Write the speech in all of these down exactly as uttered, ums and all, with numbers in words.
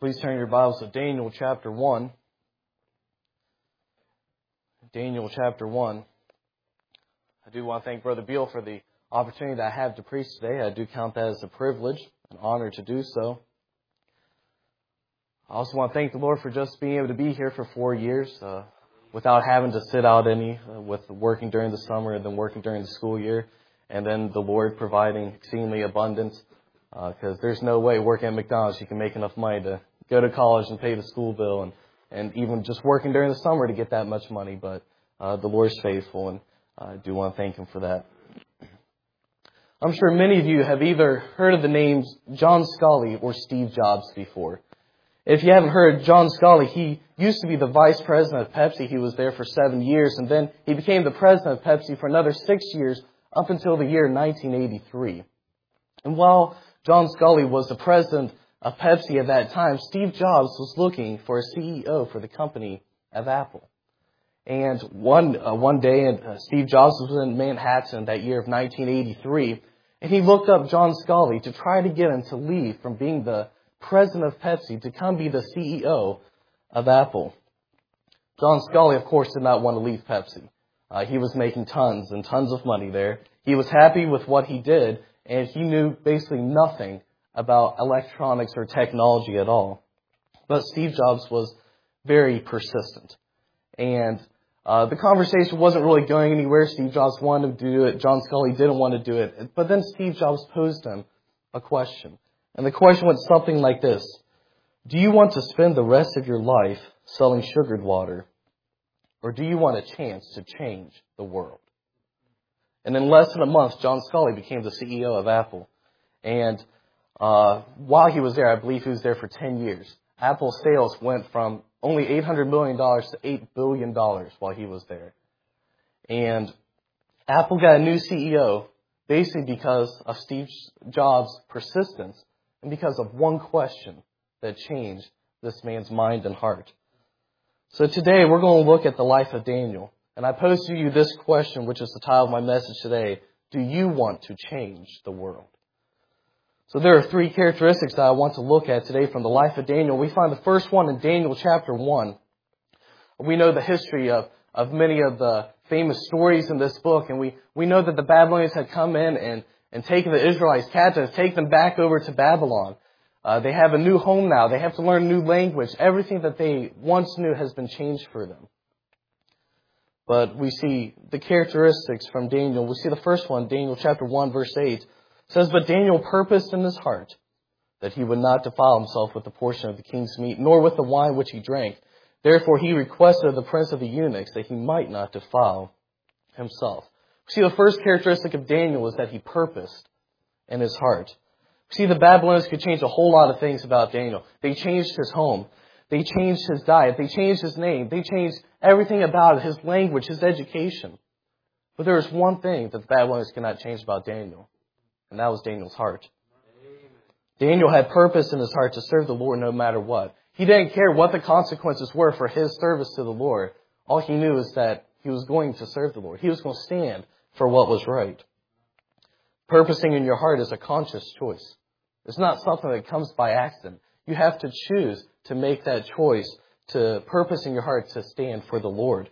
Please turn your Bibles to Daniel chapter one. Daniel chapter one. I do want to thank Brother Beal for the opportunity that I have to preach today. I do count that as a privilege, an honor to do so. I also want to thank the Lord for just being able to be here for four years uh, without having to sit out any, uh, with working during the summer and then working during the school year, and then the Lord providing exceedingly abundance, because uh, there's no way working at McDonald's you can make enough money to go to college and pay the school bill, and, and even just working during the summer to get that much money, but uh, the Lord's faithful, and I do want to thank Him for that. I'm sure many of you have either heard of the names John Scully or Steve Jobs before. If you haven't heard, John Scully, he used to be the vice president of Pepsi. He was there for seven years, and then he became the president of Pepsi for another six years up until the year nineteen eighty-three. And while John Scully was the president of Pepsi at that time, Steve Jobs was looking for a C E O for the company of Apple. And one uh, one day, uh, Steve Jobs was in Manhattan that year of nineteen eighty-three, and he looked up John Scully to try to get him to leave from being the president of Pepsi to come be the C E O of Apple. John Scully, of course, did not want to leave Pepsi. Uh, he was making tons and tons of money there. He was happy with what he did, and he knew basically nothing about electronics or technology at all. But Steve Jobs was very persistent. And uh, the conversation wasn't really going anywhere. Steve Jobs wanted to do it. John Scully didn't want to do it. But then Steve Jobs posed him a question. And the question went something like this. Do you want to spend the rest of your life selling sugared water? Or do you want a chance to change the world? And in less than a month, John Scully became the C E O of Apple. And uh, while he was there, I believe he was there for ten years, Apple's sales went from only eight hundred million dollars to eight billion dollars while he was there. And Apple got a new C E O basically because of Steve Jobs' persistence and because of one question that changed this man's mind and heart. So today we're going to look at the life of Daniel. And I pose to you this question, which is the title of my message today. Do you want to change the world? So there are three characteristics that I want to look at today from the life of Daniel. We find the first one in Daniel chapter one. We know the history of, of many of the famous stories in this book. And we, we know that the Babylonians had come in and, and taken the Israelites captives, taken them back over to Babylon. Uh, they have a new home now. They have to learn a new language. Everything that they once knew has been changed for them. But we see the characteristics from Daniel. We see the first one, Daniel chapter one, verse eight. It says, But Daniel purposed in his heart that he would not defile himself with the portion of the king's meat, nor with the wine which he drank. Therefore he requested of the prince of the eunuchs that he might not defile himself. We see the first characteristic of Daniel is that he purposed in his heart. We see the Babylonians could change a whole lot of things about Daniel. They changed his home. They changed his diet. They changed his name. They changed everything about it, his language, his education. But there was one thing that the Babylonians could not change about Daniel, and that was Daniel's heart. Daniel had purpose in his heart to serve the Lord no matter what. He didn't care what the consequences were for his service to the Lord. All he knew is that he was going to serve the Lord. He was going to stand for what was right. Purposing in your heart is a conscious choice. It's not something that comes by accident. You have to choose to make that choice, to purpose in your heart to stand for the Lord.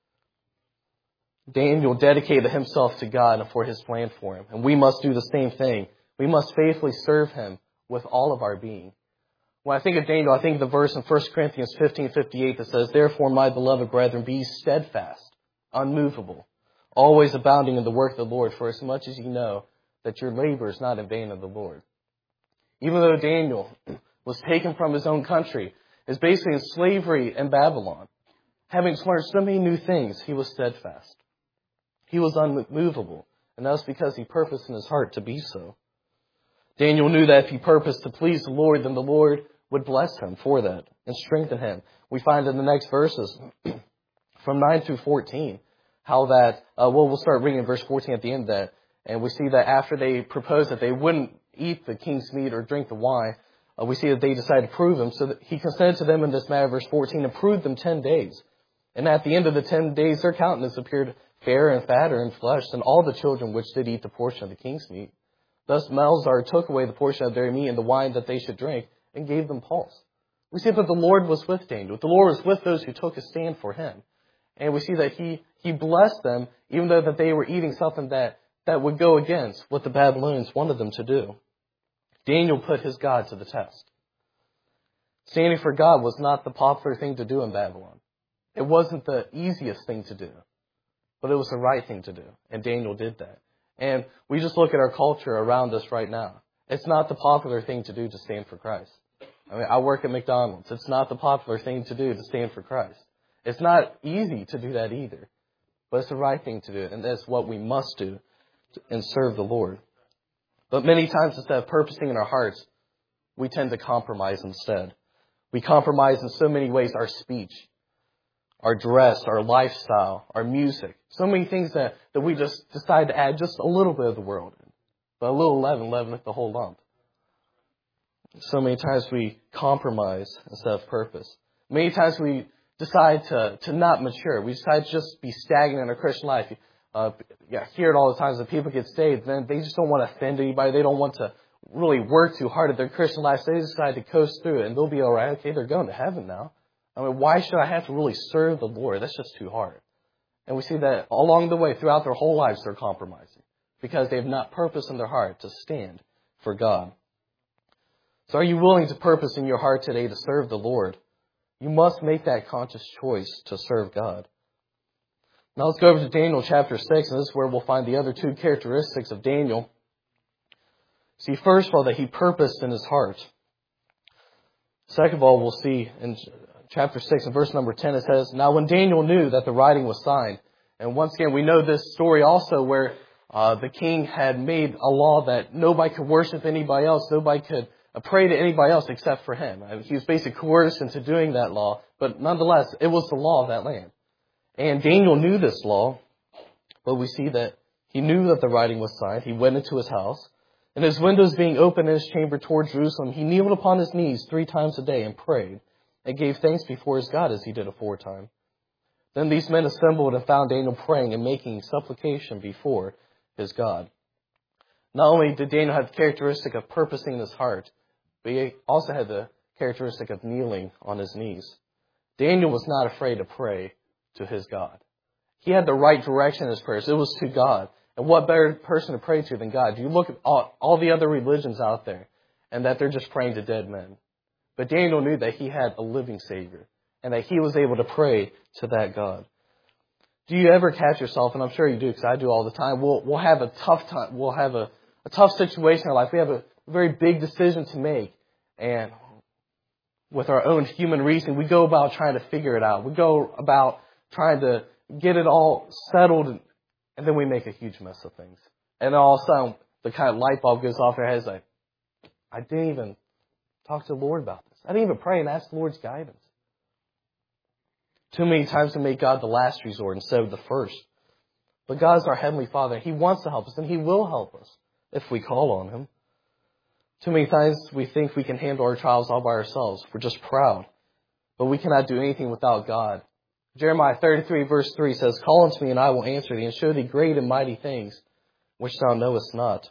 Daniel dedicated himself to God and for His plan for him. And we must do the same thing. We must faithfully serve Him with all of our being. When I think of Daniel, I think of the verse in First Corinthians fifteen fifty-eight that says, Therefore, my beloved brethren, be steadfast, unmovable, always abounding in the work of the Lord, for as much as you know that your labor is not in vain of the Lord. Even though Daniel was taken from his own country, is basically in slavery in Babylon, having learned so many new things, he was steadfast. He was unmovable, and that was because he purposed in his heart to be so. Daniel knew that if he purposed to please the Lord, then the Lord would bless him for that and strengthen him. We find in the next verses, from nine through fourteen, how that, uh, well, we'll start reading in verse fourteen at the end of that, and we see that after they proposed that they wouldn't eat the king's meat or drink the wine, uh, we see that they decided to prove him. So that he consented to them in this matter, verse fourteen, and proved them ten days. And at the end of the ten days, their countenance appeared fairer and fatter in flesh than all the children which did eat the portion of the king's meat. Thus Melzar took away the portion of their meat and the wine that they should drink, and gave them pulse. We see that the Lord was with Daniel. The Lord was with those who took a stand for him. And we see that he, he blessed them, even though that they were eating something that, that would go against what the Babylonians wanted them to do. Daniel put his God to the test. Standing for God was not the popular thing to do in Babylon. It wasn't the easiest thing to do, but it was the right thing to do. And Daniel did that. And we just look at our culture around us right now. It's not the popular thing to do to stand for Christ. I mean, I work at McDonald's. It's not the popular thing to do to stand for Christ. It's not easy to do that either, but it's the right thing to do, and that's what we must do and serve the Lord. But many times, instead of purposing in our hearts, we tend to compromise instead. We compromise in so many ways: our speech, our dress, our lifestyle, our music. So many things that, that we just decide to add just a little bit of the world in. But a little leaven leaveneth the whole lump. So many times we compromise instead of purpose. Many times we decide to, to not mature. We decide to just be stagnant in our Christian life. Uh, yeah, hear it all the times that people get saved, then they just don't want to offend anybody. They don't want to really work too hard at their Christian life. So they decide to coast through it, and they'll be all right. Okay, they're going to heaven now. I mean, why should I have to really serve the Lord? That's just too hard. And we see that along the way, throughout their whole lives, they're compromising because they have not purpose in their heart to stand for God. So are you willing to purpose in your heart today to serve the Lord? You must make that conscious choice to serve God. Now let's go over to Daniel chapter six, and this is where we'll find the other two characteristics of Daniel. See, first of all, that he purposed in his heart. Second of all, we'll see in chapter six and verse number ten, it says, "Now when Daniel knew that the writing was signed," and once again, we know this story also where uh, the king had made a law that nobody could worship anybody else, nobody could pray to anybody else except for him. I mean, he was basically coerced into doing that law, but nonetheless, it was the law of that land. And Daniel knew this law, but we see that he knew that the writing was signed. He went into his house, and his windows being open in his chamber toward Jerusalem, he kneeled upon his knees three times a day and prayed, and gave thanks before his God as he did aforetime. Then these men assembled and found Daniel praying and making supplication before his God. Not only did Daniel have the characteristic of purposing in his heart, but he also had the characteristic of kneeling on his knees. Daniel was not afraid to pray to his God. He had the right direction in his prayers. It was to God. And what better person to pray to than God? You look at all, all the other religions out there, and that they're just praying to dead men. But Daniel knew that he had a living Savior, and that he was able to pray to that God. Do you ever catch yourself, and I'm sure you do because I do all the time, we'll, we'll have a tough time, we'll have a, a tough situation in our life. We have a very big decision to make. And with our own human reason, we go about trying to figure it out. We go about trying to get it all settled, and, and then we make a huge mess of things. And then all of a sudden, the kind of light bulb goes off in our heads like, I didn't even talk to the Lord about this. I didn't even pray and ask the Lord's guidance. Too many times we make God the last resort instead of the first. But God is our Heavenly Father. He wants to help us, and He will help us if we call on Him. Too many times we think we can handle our trials all by ourselves. We're just proud. But we cannot do anything without God. Jeremiah thirty-three verse three says, "Call unto me and I will answer thee and show thee great and mighty things which thou knowest not."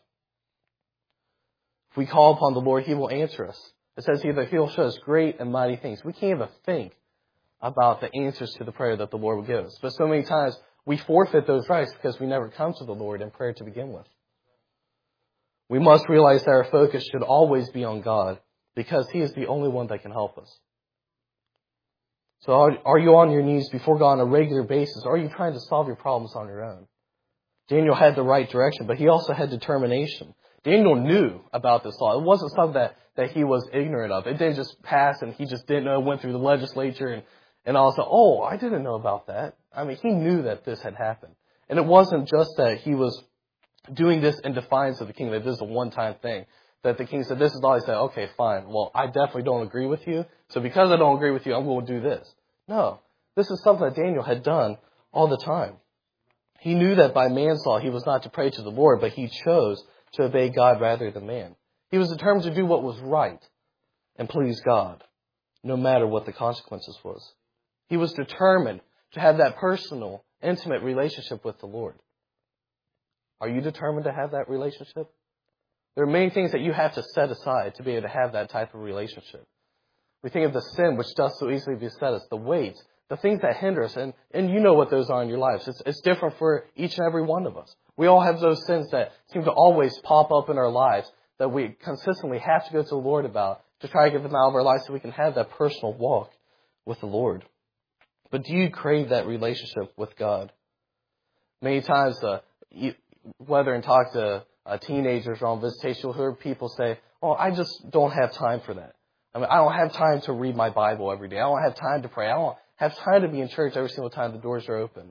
If we call upon the Lord, He will answer us. It says here that He will show us great and mighty things. We can't even think about the answers to the prayer that the Lord will give us. But so many times we forfeit those rights because we never come to the Lord in prayer to begin with. We must realize that our focus should always be on God because He is the only one that can help us. So are, are you on your knees before God on a regular basis? Or are you trying to solve your problems on your own? Daniel had the right direction, but he also had determination. Daniel knew about this law. It wasn't something that, that he was ignorant of. It didn't just pass and he just didn't know, went through the legislature and, and all said, oh, I didn't know about that. I mean, he knew that this had happened. And it wasn't just that he was doing this in defiance of the king, that this is a one-time thing. That the king said, this is all. He said, okay, fine. Well, I definitely don't agree with you. So because I don't agree with you, I'm going to do this. No, this is something that Daniel had done all the time. He knew that by man's law, he was not to pray to the Lord, but he chose to obey God rather than man. He was determined to do what was right and please God, no matter what the consequences was. He was determined to have that personal, intimate relationship with the Lord. Are you determined to have that relationship? There are many things that you have to set aside to be able to have that type of relationship. We think of the sin which does so easily beset us, the weights, the things that hinder us, and, and you know what those are in your lives. It's, it's different for each and every one of us. We all have those sins that seem to always pop up in our lives that we consistently have to go to the Lord about to try to get them out of our lives so we can have that personal walk with the Lord. But do you crave that relationship with God? Many times, uh, you, whether in talk to uh, teenagers or on visitation, you'll hear people say, oh, I just don't have time for that. I mean, I don't have time to read my Bible every day. I don't have time to pray. I don't have time to be in church every single time the doors are open.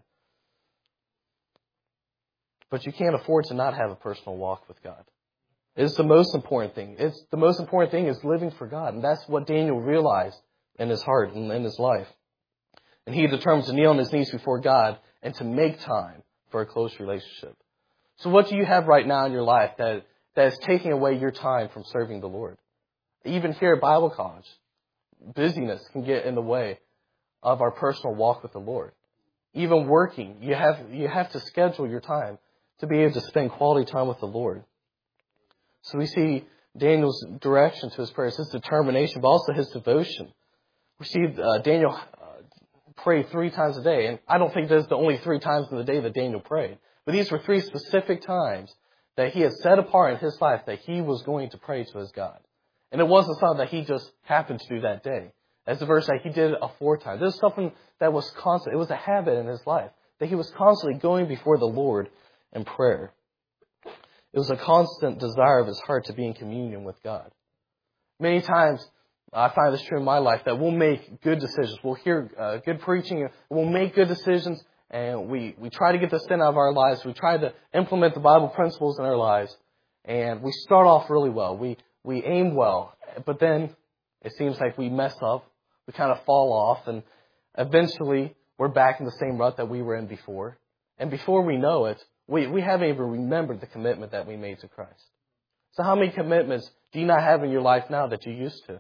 But you can't afford to not have a personal walk with God. It's the most important thing. It's the most important thing is living for God. And that's what Daniel realized in his heart and in his life. And he determined to kneel on his knees before God and to make time for a close relationship. So what do you have right now in your life that, that is taking away your time from serving the Lord? Even here at Bible College, busyness can get in the way of our personal walk with the Lord. Even working, you have you have to schedule your time to be able to spend quality time with the Lord. So we see Daniel's direction to his prayers, his determination, but also his devotion. We see uh, Daniel uh, pray three times a day, and I don't think there's the only three times in the day that Daniel prayed. But these were three specific times that he had set apart in his life that he was going to pray to his God. And it wasn't something that he just happened to do that day. As the verse said, he did it a four times. This was something that was constant. It was a habit in his life that he was constantly going before the Lord in prayer. It was a constant desire of his heart to be in communion with God. Many times, I find this true in my life, that we'll make good decisions. We'll hear uh, good preaching. We'll make good decisions, and we, we try to get the sin out of our lives. We try to implement the Bible principles in our lives, and we start off really well. We we aim well, but then it seems like we mess up. We kind of fall off, and eventually we're back in the same rut that we were in before. And before we know it, we, we haven't even remembered the commitment that we made to Christ. So how many commitments do you not have in your life now that you used to?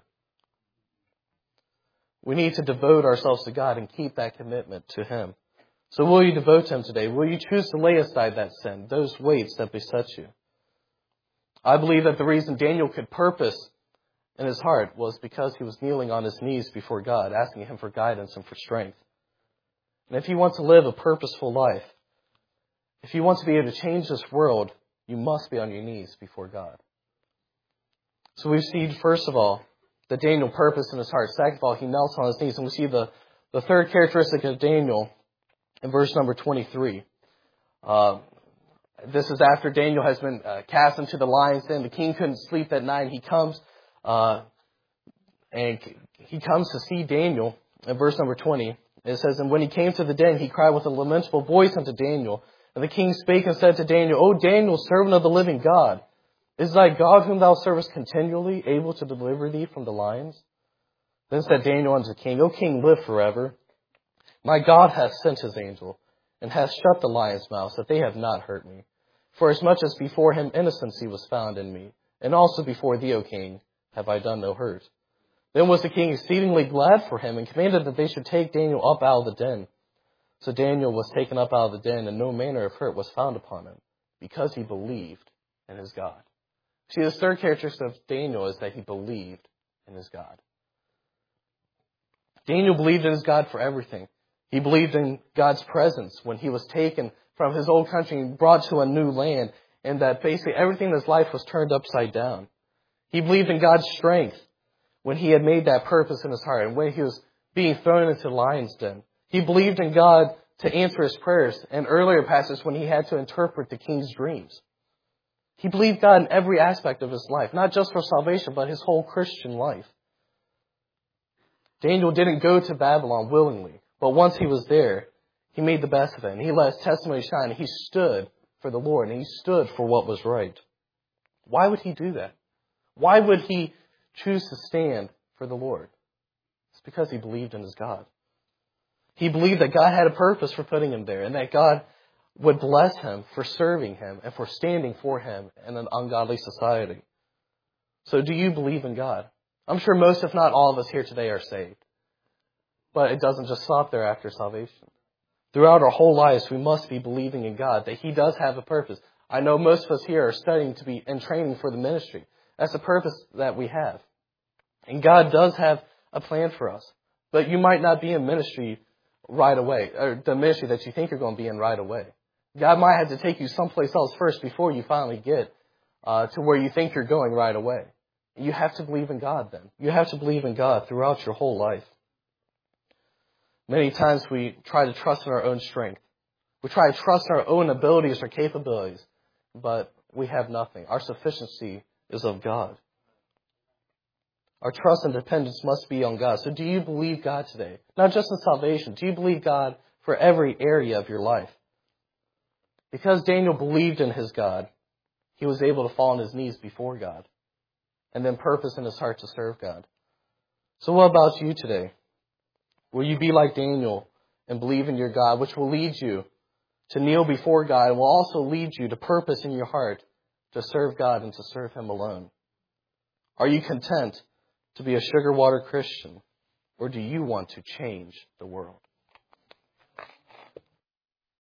We need to devote ourselves to God and keep that commitment to Him. So will you devote to Him today? Will you choose to lay aside that sin, those weights that beset you? I believe that the reason Daniel could purpose in his heart was because he was kneeling on his knees before God, asking Him for guidance and for strength. And if you want to live a purposeful life, if you want to be able to change this world, you must be on your knees before God. So we see, first of all, the Daniel purpose in his heart. Second of all, he knelt on his knees. And we see the, the third characteristic of Daniel in verse number twenty-three. Uh, this is after Daniel has been uh, cast into the lion's den. The king couldn't sleep that night. He comes uh, and he comes to see Daniel in verse number twenty. It says, and when he came to the den, he cried with a lamentable voice unto Daniel. And the king spake and said to Daniel, O Daniel, servant of the living God, is thy God whom thou servest continually able to deliver thee from the lions? Then said Daniel unto the king, O king, live forever. My God hath sent his angel, and hath shut the lions' mouths, that they have not hurt me. For as much as before him innocency was found in me, and also before thee, O king, have I done no hurt. Then was the king exceedingly glad for him, and commanded that they should take Daniel up out of the den. So Daniel was taken up out of the den, and no manner of hurt was found upon him, because he believed in his God. See, the third characteristic of Daniel is that he believed in his God. Daniel believed in his God for everything. He believed in God's presence when he was taken from his old country and brought to a new land, and that basically everything in his life was turned upside down. He believed in God's strength when he had made that purpose in his heart and when he was being thrown into the lion's den. He believed in God to answer his prayers, and earlier passages when he had to interpret the king's dreams. He believed God in every aspect of his life, not just for salvation, but his whole Christian life. Daniel didn't go to Babylon willingly, but once he was there, he made the best of it, and he let his testimony shine, and he stood for the Lord, and he stood for what was right. Why would he do that? Why would he choose to stand for the Lord? It's because he believed in his God. He believed that God had a purpose for putting him there, and that God would bless him for serving him and for standing for him in an ungodly society. So do you believe in God? I'm sure most, if not all of us here today are saved. But it doesn't just stop there after salvation. Throughout our whole lives, we must be believing in God, that He does have a purpose. I know most of us here are studying to be in training for the ministry. That's the purpose that we have. And God does have a plan for us. But you might not be in ministry right away, or the ministry that you think you're going to be in right away. God might have to take you someplace else first before you finally get uh, to where you think you're going right away. You have to believe in God then. You have to believe in God throughout your whole life. Many times we try to trust in our own strength. We try to trust in our own abilities or capabilities, but we have nothing. Our sufficiency is of God. Our trust and dependence must be on God. So do you believe God today? Not just in salvation. Do you believe God for every area of your life? Because Daniel believed in his God, he was able to fall on his knees before God and then purpose in his heart to serve God. So what about you today? Will you be like Daniel and believe in your God, which will lead you to kneel before God and will also lead you to purpose in your heart to serve God and to serve Him alone? Are you content to be a sugar water Christian, or do you want to change the world?